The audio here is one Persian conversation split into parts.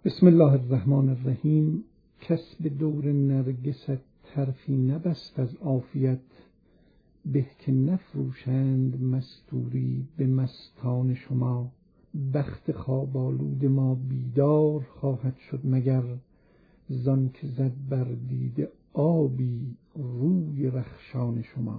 بسم الله الرحمن الرحیم. کس به دور نرگست طرفی نبست از عافیت، به که نفروشند مستوری به مستان شما. بخت خواب آلود ما بیدار خواهد شد مگر، زان که زد بر دیده آبی روی رخشان شما.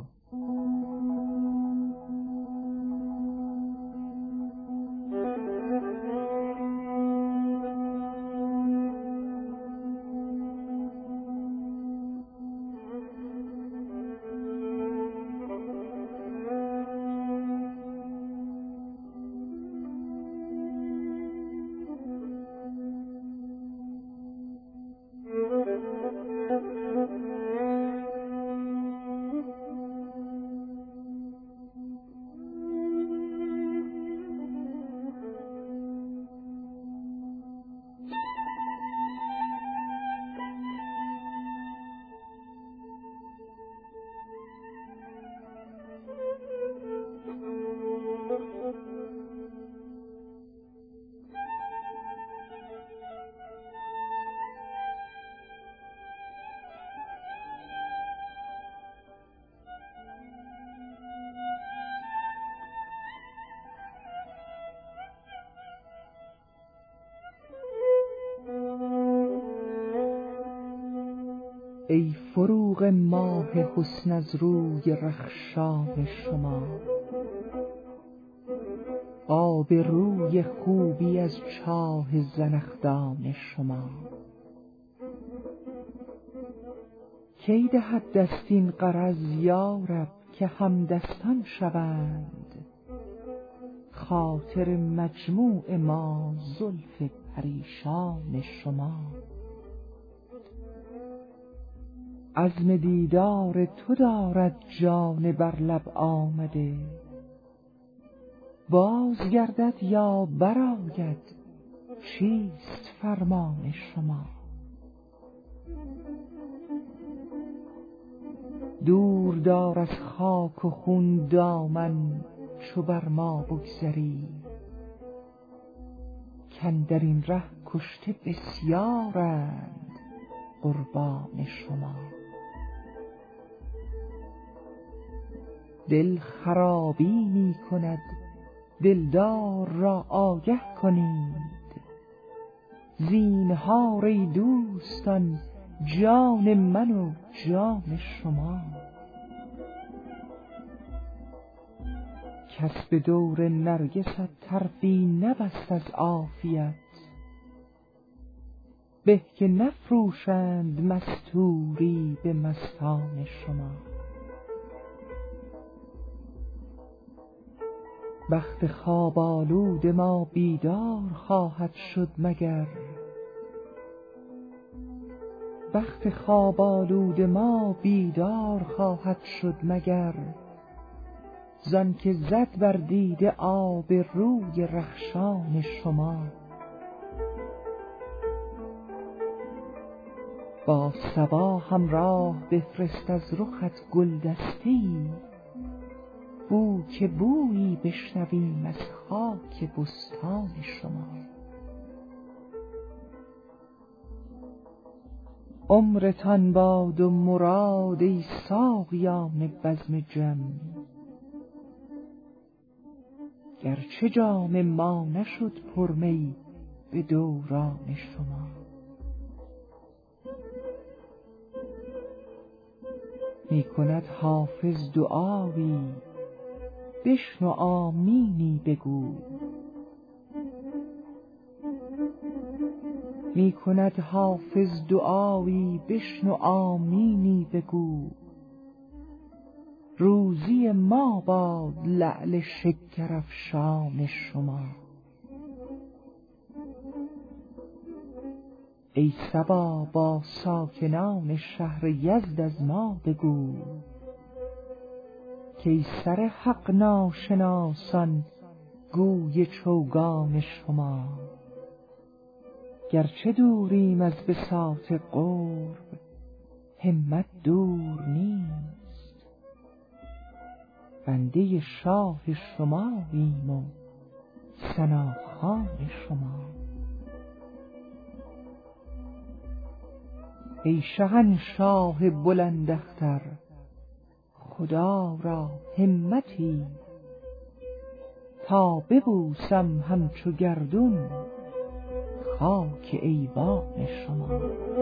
ای فروغ ماه حسن از روی رخشان شما، آب روی خوبی از چاه زنخدان شما. کی دهد دست این غرض یارب که همدستان شوند، خاطر مجموع ما زلف پریشان شما. عزم دیدار تو دارد جان بر لب آمده، باز گردد یا برآید چیست فرمان شما. دور دار از خاک و خون دامن چو بر ما بگذری، کاندر این ره کشته بسیارند قربان شما. دل خرابی می کند دلدار را آگه کنید، زینهار ای دوستان جان من و جان شما. کس به دور نرگست طرفی نبست از عافیت، به که نفروشند مستوری به مستان شما. بخت خواب آلود ما بیدار خواهد شد مگر، بخت خواب آلود ما بیدار خواهد شد مگر، زان که زد بر دیده آب روی رخشان شما. با صبا همراه بفرست از رخت گلدستی، بو که بویی بشنویم از خاک بستان شما. عمرتان باد و مراد ای ساقیان بزم جم، گرچه جام ما نشد پرمی به دوران شما. می کند حافظ دعایی بشنو آمینی بگو، می کند حافظ دعایی بشنو آمینی بگو. روزی ما باد لعل شکرافشان شما. ای صبا با ساکنان شهر یزد از ما بگو، کای سر حق ناشناسان گوی چوگان شما. گرچه دوریم از بساط قرب همت دور نیست، بنده شاه شماییم و ثناخوان شما. ای شهنشاه بلند اختر، خدا را همتی تا ببوسم همچو گردون خاک ایوان شما.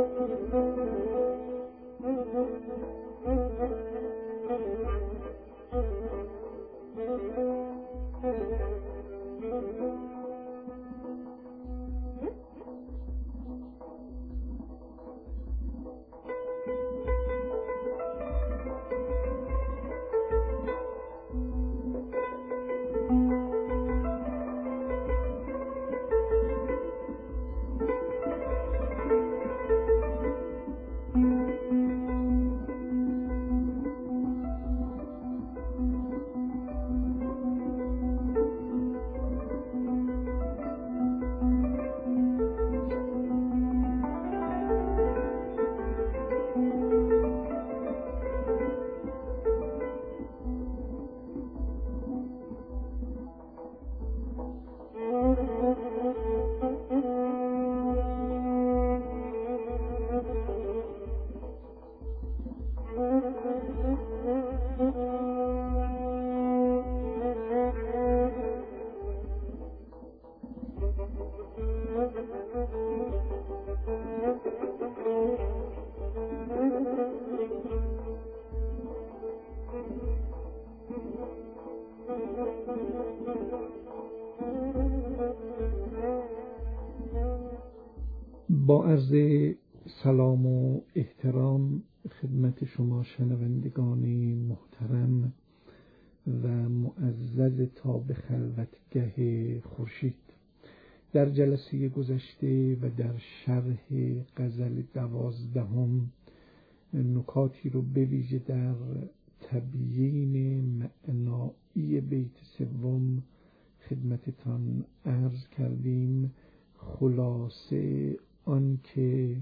با عرض سلام و احترام خدمت شما شنوندگان محترم و معزز تا به خلوتگه خورشید، در جلسه گذشته و در شرح غزل 12 نکاتی رو به ویژه در تبیین معنایی بیت 3 خدمتتان عرض کردیم. خلاصه آن که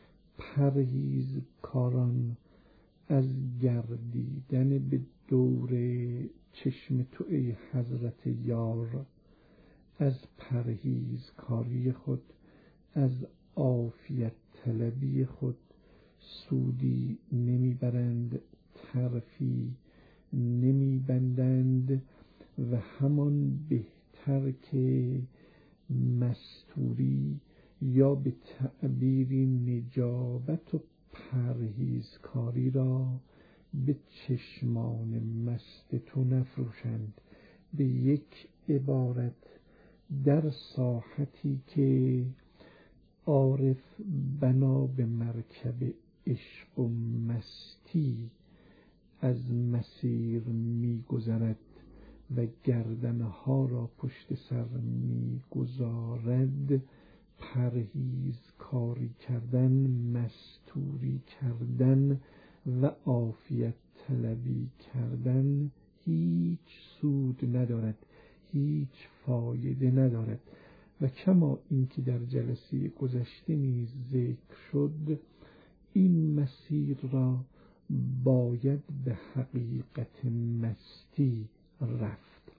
پرهیزکاران از گردیدن به دور چشم تو ای حضرت یار، از پرهیزکاری خود، از عافیت طلبی خود سودی نمیبرند، طرفی نمیبندند و همان بهتر که مستوری یا به تعبیری نجابت و پرهیزکاری را به چشمان مست تو نفروشند. به یک عبارت، در ساحتی که عارف بنا به مرکب عشق و مستی از مسیر می‌گذرد و گردنها را پشت سر می‌گذارد، پرهیزکاری کردن، مستوری کردن و عافیت طلبی کردن هیچ سود ندارد، هیچ فایده ندارد. و کما اینکه در جلسه گذشته نیز ذکر شد، این مسیر را باید به حقیقت مستی رفت.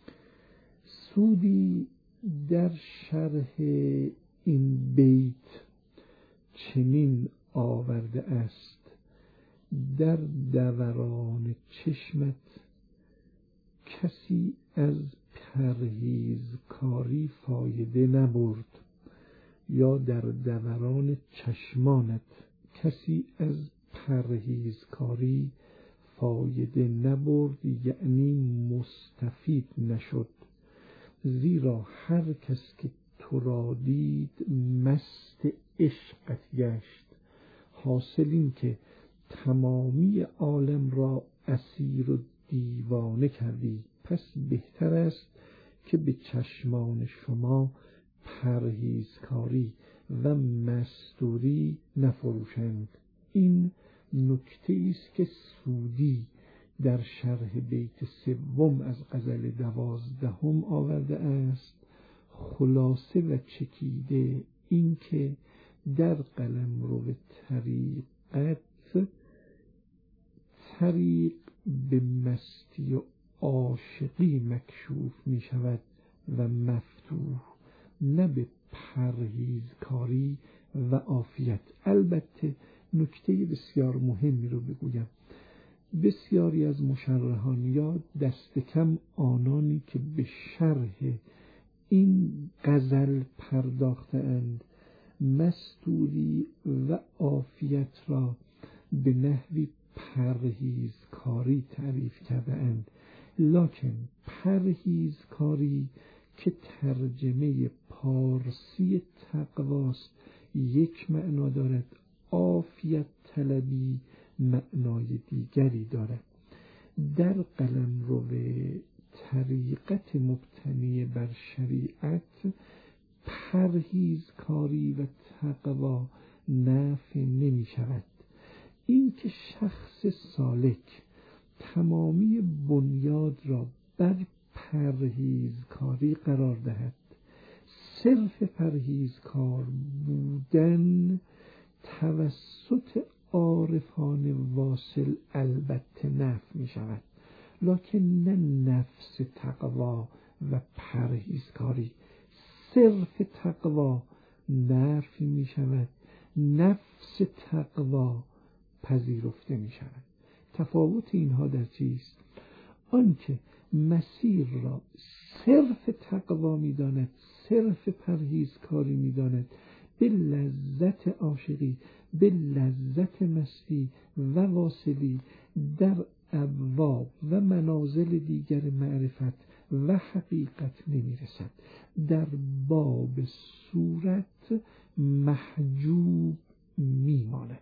سودی در شرح این بیت چنین آورده است: در دوران چشمت کسی از پرهیزکاری فایده نبرد، یا در دوران چشمانت کسی از پرهیزکاری فایده نبرد، یعنی مستفید نشد. زیرا هر کس که تو را دید مست عشقت گشت. حاصل این که تمامی عالم را اسیر و دیوانه کردی. پس بهتر است که به چشمان شما پرهیزکاری و مستوری نفروشند. این نکته است که سودی در شرح بیت 3 از غزل 12 آورده است. خلاصه و چکیده این که در قلمرو طریقت، طریق به مستی و عاشقی مکشوف می شود و مفتوح، نه به پرهیزکاری و عافیت. البته نکته بسیار مهمی رو بگویم. بسیاری از مشرحان یا دست کم آنانی که به شرح این غزل پرداخته‌اند مستوری و عافیت را به نحوی پرهیزکاری تعریف کرده‌اند، لکن پرهیزکاری که ترجمه پارسی تقواست یک معنا دارد، عافیت طلبی معنای دیگری دارد. در قلمرو طریقت مبتنی بر شریعت پرهیزکاری و تقوا نافع نمی شود. این که شخص سالک تمامی بنیاد را بر پرهیزکاری قرار دهد، صرف پرهیزکار بودن توسط عارفان واصل البته نفع می شود، لکن نه نفس تقوا و پرهیزکاری. صرف تقوا نفع می شود، نفس تقوا پذیرفته می شود. تفاوت اینها در چیست؟ آنکه مسیر را صرف تقوا می داند، صرف پرهیزکاری می داند، به لذت عاشقی، به لذت مستی و واصلی در ابواب و منازل دیگر معرفت و حقیقت نمی رسد. در باب صورت محجوب می ماند،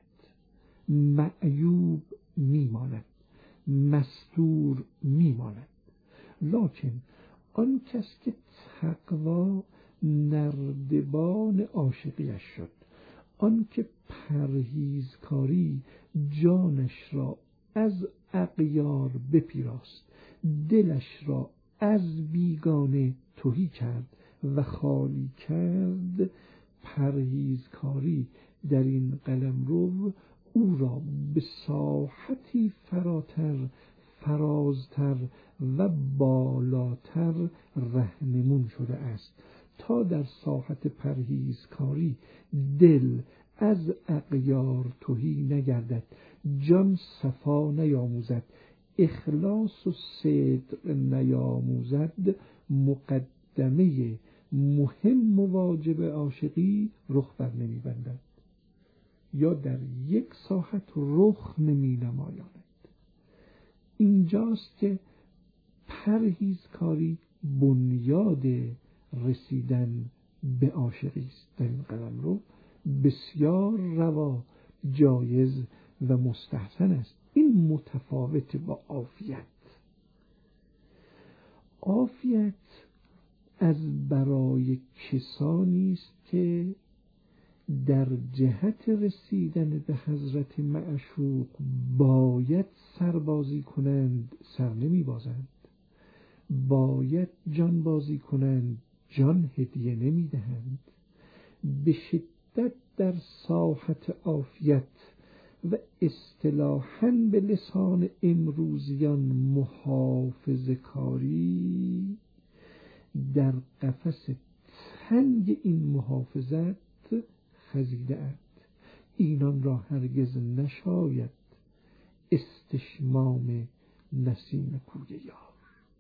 معیوب می ماند، مستور می ماند. لکن آن کس که تقوا نردبان عاشقیش شد، آن که پرهیزکاری جانش را از اغیار بپیراست، دلش را از بیگانه تهی کرد و خالی کرد، پرهیزکاری در این قلمرو او را به ساحتی فراتر، فرازتر و بالاتر رهنمون شده است تا در ساحت پرهیزکاری دل از اغیار تهی نگردد، جان صفا نیاموزد، اخلاص و صدق نیاموزد، مقدمه مهم و واجب عاشقی رخ بر نمی بندد یا در یک ساحت رخ نمی نمایاند. اینجاست که پرهیزکاری بنیاد رسیدن به عاشقی است. در این قلمرو بسیار روا، جایز و مستحسن است. این متفاوت با عافیت. عافیت از برای کسانی است که در جهت رسیدن به حضرت معشوق باید سربازی کنند، سر نمی بازند، باید جان بازی کنند، جان هدیه نمی دهند. به شدت در ساحت عافیت و اصطلاحاً به لسان امروزیان محافظه کاری، در قفس تنگ این محافظت خزیده اند. اینان را هرگز نشاید استشمام نسیم کوی یار.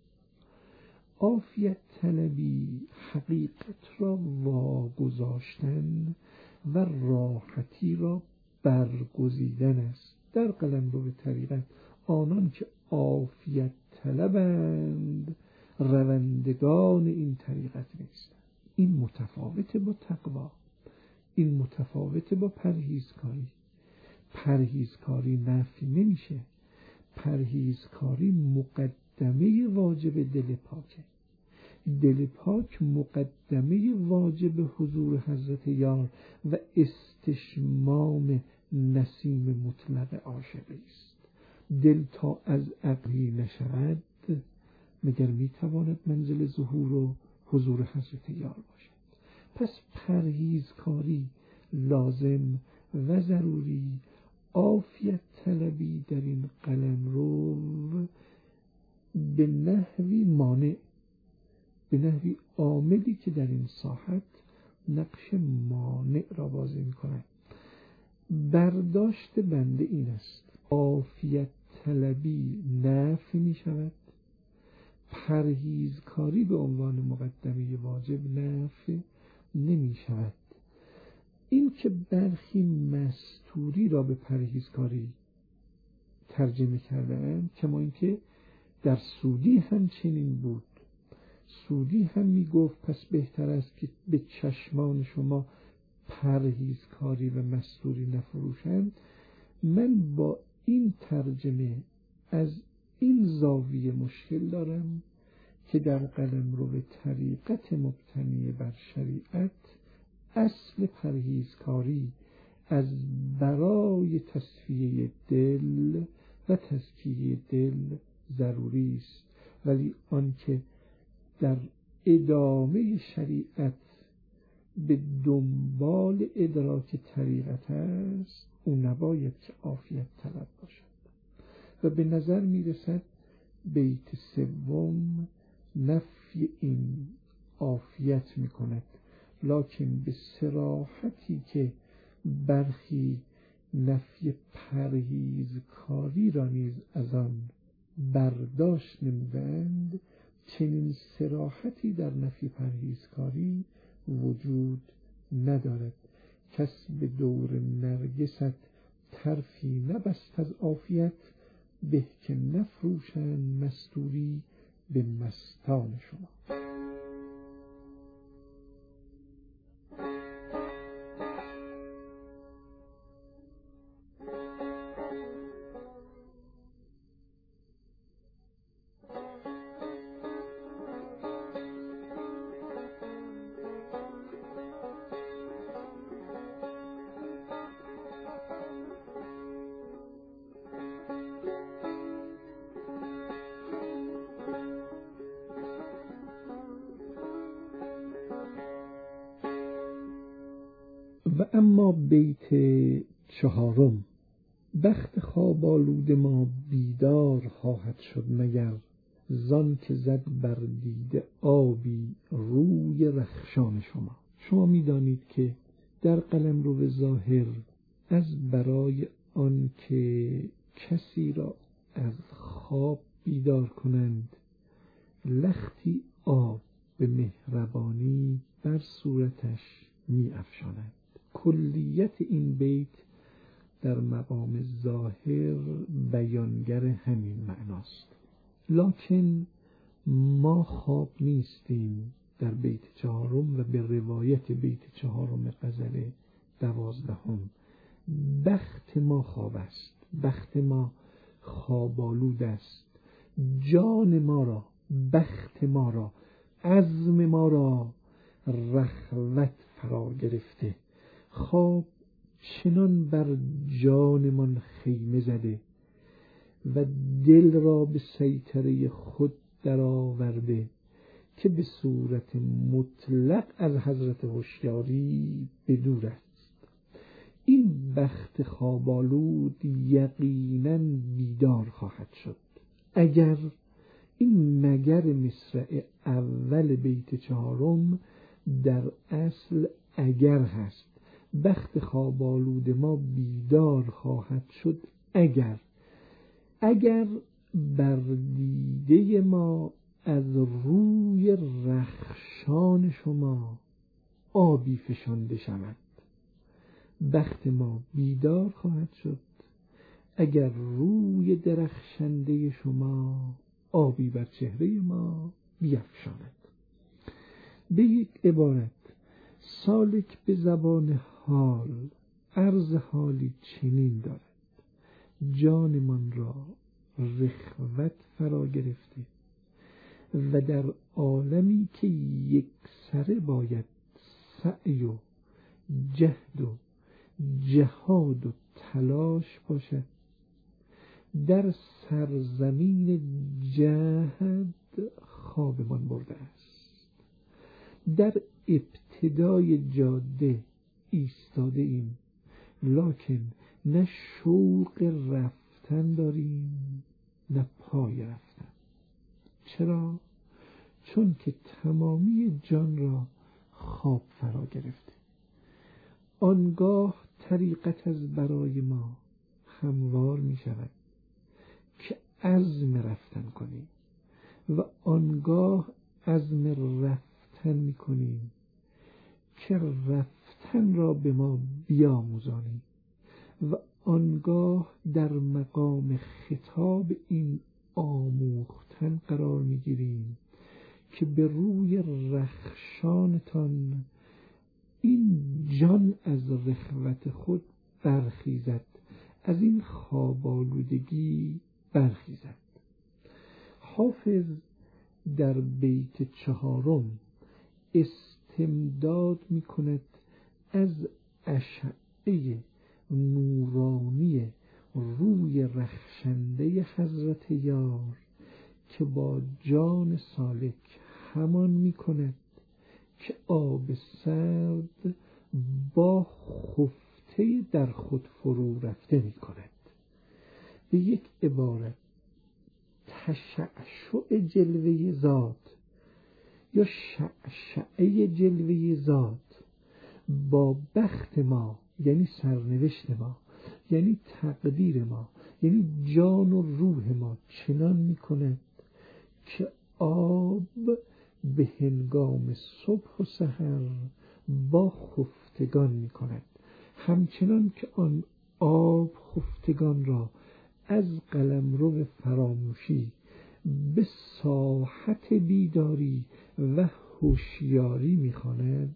عافیت طلبی حقیقت را واگذاشتن و راحتی را برگزیدن است. در قلمرو طریقت آنان که عافیت طلبند روندگان این طریقت نیستند. این متفاوت با تقوا، این متفاوت با پرهیزکاری. پرهیزکاری نفی نمیشه، پرهیزکاری مقدمه واجب دل پاکه. دل پاک مقدمه واجب حضور حضرت یار و استشمام نسیم مطلق عاشقی است. دل تا از عقلی نشود مگر میتواند منزل ظهور و حضور حضرت یار باشد؟ پس پرهیزکاری لازم و ضروری، عافیت طلبی در این قلمرو به نحوی مانع، به نحوی عاملی که در این ساحت نقش مانع را بازی می‌کند. برداشت بنده این است: عافیت طلبی نفی می شود، پرهیزکاری به عنوان مقدمه واجب نفی نمی شود. این که برخی مستوری را به پرهیزکاری ترجمه کردن، کما اینکه در سودی هم چنین بود. سودی هم می گفت پس بهتر است که به چشمان شما پرهیزکاری و مستوری نفروشند. من با این ترجمه از این زاویه مشکل دارم که در قلمرو طریقت مبتنی بر شریعت اصل پرهیزکاری از برای تصفیه دل و تزکیه دل ضروری است، ولی آنکه در ادامه شریعت به دنبال ادراک طریقت است، او نباید که عافیت طلب باشد. و به نظر می رسد بیت سوم نفی این عافیت می کند، لکن به صراحتی که برخی نفی پرهیزکاری را نیز از آن برداشت نمودند، چنین صراحتی در نفی پرهیزکاری وجود ندارد. کس به دور نرگست طرفی نبست از عافیت، به که نفروشند مستوری به مستان شما. و اما بیت چهارم: بخت خواب آلود ما بیدار خواهد شد مگر، زان که زد بر دیده آبی روی رخشان شما. شما می دانید که در قلمرو ظاهر از برای آن که کسی را از خواب بیدار کنند لختی آب به مهربانی بر صورتش می افشانند. کلیت این بیت در مقام ظاهر بیانگر همین معناست، لکن ما خواب نیستیم. در بیت چهارم و به روایت بیت چهارم غزل 12 بخت ما خواب است، بخت ما خواب آلود است، جان ما را، بخت ما را، عزم ما را رخوت فرا گرفته. خواب چنان بر جانمان خیمه زده و دل را به سیطره خود درآورده که به صورت مطلق از حضرت هوشیاری بدور است. این بخت خوابالود یقیناً بیدار خواهد شد. اگر این مگر مصرع اول بیت چهارم در اصل اگر هست، بخت خوابالود ما بیدار خواهد شد اگر بر دیده ما از روی رخشان شما آبی فشانده شود. بخت ما بیدار خواهد شد اگر روی درخشنده شما آبی بر چهره ما بیفشاند. به یک عبارت، سالک به زبان حال عرض حالی چنین دارد: جانمان را رخوت فرا گرفته و در عالمی که یک سره باید سعی و جهد و جهاد و تلاش باشد، در سرزمین جهد خوابمان برده است. در ابتدای جاده ایستاده ایم، لکن نه شوق رفتن داریم نه پای رفتن. چرا؟ چون که تمامی جان را خواب فرا گرفته. آنگاه طریقت از برای ما هموار می شود که عزم رفتن کنیم و آنگاه عزم رفتن می کنیم که رفتن را به ما بیاموزانیم و آنگاه در مقام خطاب این آموختن قرار می گیریم که به روی رخشانتان این جان از رخوت خود برخیزد، از این خواب آلودگی برخیزد. حافظ در بیت 4 استمداد می کند از اشعه نورانی روی رخشنده حضرت یار که با جان سالک همان می کند که آب سرد با خفته در خود فرو رفته می کند. به یک عبارت تشعشع جلوه ذات یا شعشعه جلوه ذات با بخت ما، یعنی سرنوشت ما، یعنی تقدیر ما، یعنی جان و روح ما چنان می کند که آب به هنگام صبح و سحر با خفتگان می کند، همچنان که آن آب خفتگان را از قلمرو فراموشی به ساحت بیداری و هوشیاری می‌خواند.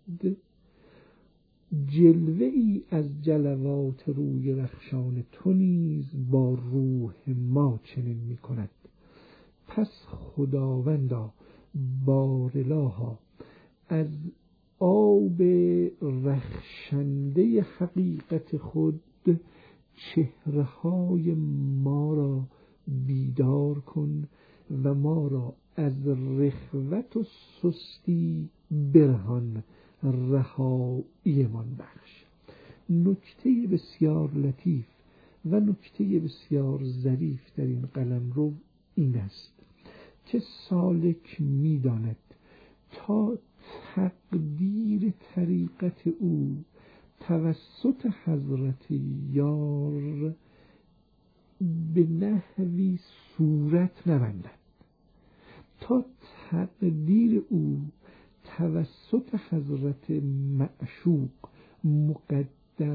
جلوه ای از جلوات روی رخشان تو نیز با روح ما چنین می‌کند. پس خداوندا بارلاها از آب رخشنده حقیقت خود چهره‌های ما را بیدار کن و ما را از رخوت و سستی برهان، رهاییمان بخش. نکته بسیار لطیف و نکته بسیار ظریف در این قلمرو این است که سالک می‌داند تا تقدیر طریقت او توسط حضرت یار به نحوی صورت نبندد، تا تقدیر او توسط حضرت معشوق مقدر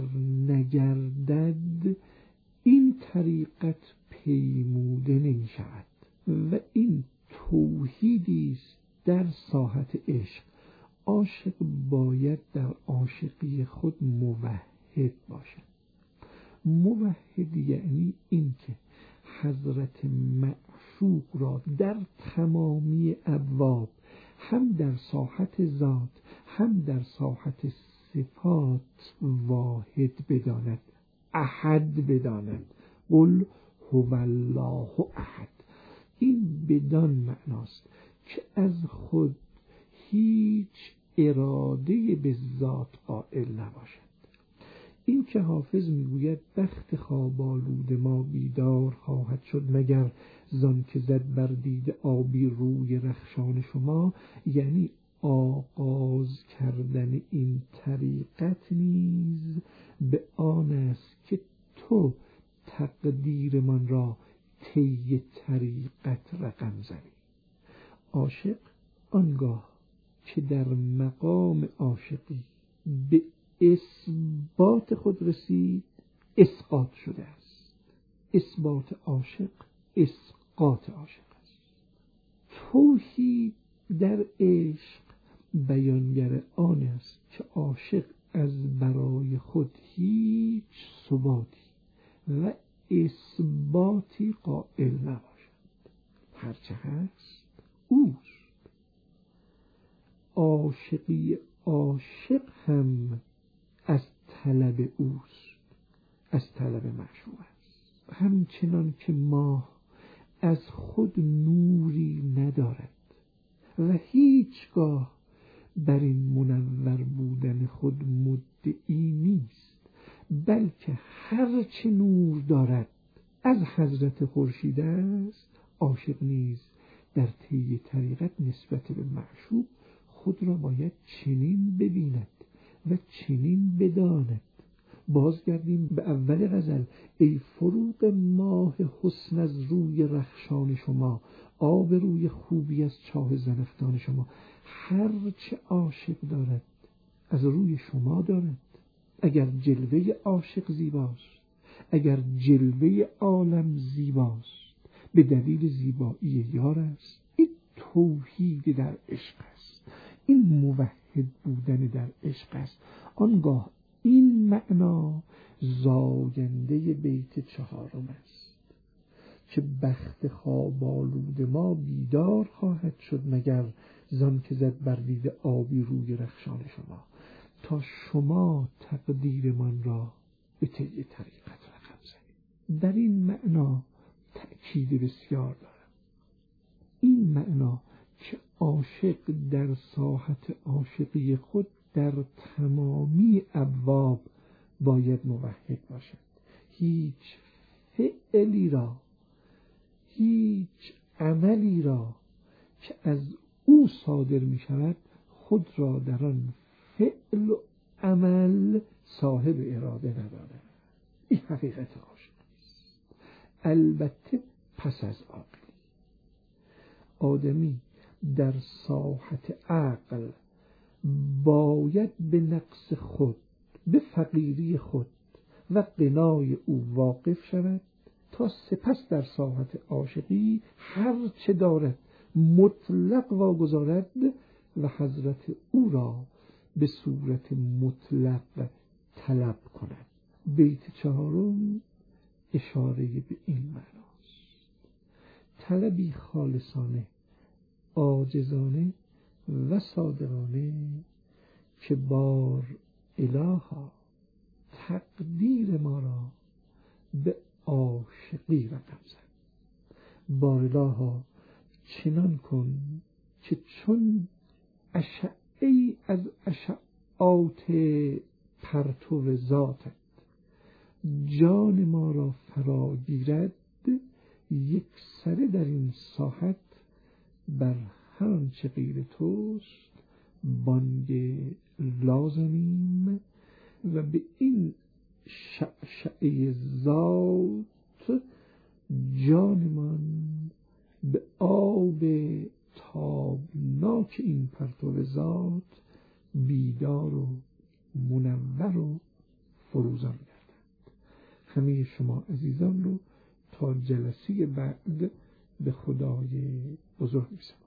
نگردد، این طریقت پیموده نمی شود و این توحیدی است در ساحت عشق. عاشق باید در عاشقی خود موحد باشد. موحد یعنی این که حضرت معشوق را در تمامی ابواب، هم در ساحت ذات هم در ساحت صفات واحد بداند، احد بداند. قل هو الله احد. این بدان معناست که از خود هیچ اراده به ذات قائل نباشد. این که حافظ میگوید بخت خواب آلود ما بیدار خواهد شد مگر زان که زد بر دید آبی روی رخشان شما، یعنی آغاز کردن این طریقت نیز به آن است که تو تقدیر من را طی طریقت رقم زنی. عاشق آنگاه که در مقام عاشقی به اثبات خود رسید، اسقاط شده است. اثبات عاشق اسقاط عاشق است. توحید در عشق بیانگر آن است که عاشق از برای خود هیچ ثباتی و اثباتی قائل نباشد. هرچه هست اوست. عاشقی عاشق هم از طلب اوست، از طلب معشوق است. همچنان که ماه از خود نوری ندارد و هیچگاه بر این منور بودن خود مدعی نیست، بلکه هرچه نور دارد از حضرت خورشید است، عاشق نیز در طی طریقت نسبت به معشوق خود را باید چنین ببیند و چنین بداند. بازگردیم به اول غزل. ای فروغ ماه حسن از روی رخشان شما، آب روی خوبی از چاه زنخدان شما. هر چه عاشق دارد از روی شما دارد. اگر جلوه عاشق زیباست، اگر جلوه عالم زیباست، به دلیل زیبایی یار است. این توحید در عشق است، این موحد بودن در عشق است. آنگاه این معنا زاینده بیت 4 است که بخت خواب آلود ما بیدار خواهد شد مگر زان که زد بر دیده آبی روی رخشان شما، تا شما تقدیرمان را به طی طریقت رقم زنید. در این معنا تأکید بسیار دارم. این معنا که عاشق در ساحت عاشقی خود در تمامی ابواب باید موحد باشد. هیچ فعلی را، هیچ عملی را که از او صادر می شود خود را در آن فعل و عمل صاحب اراده ندارد. این حقیقت عاشق است. البته پس از عاقلی، آدمی در ساحت عقل باید به نقص خود، به فقیری خود و غنای او واقف شود تا سپس در ساحت عاشقی هر چه دارد مطلق واگذارد و حضرت او را به صورت مطلق طلب کند. بیت 4 اشاره به این معناست. طلبی خالصانه، عاجزانه و صادقانه که بار الها تقدیر ما را به عاشقی رقم زد. بار الها چنان کن که چون اشعه‌ای از اشعات پرتو ذاتت جان ما را فرا گیرد، یک سره در این ساحت بر هر آنچه غیر توست بانگ لازمیم و به این شعشعه ذات جانمان به آب تابناک این پرتو ذات بیدار و منور و فروزان گردد. همه شما عزیزان رو تا جلسه بعد به خدای بزرگ می‌سپارم.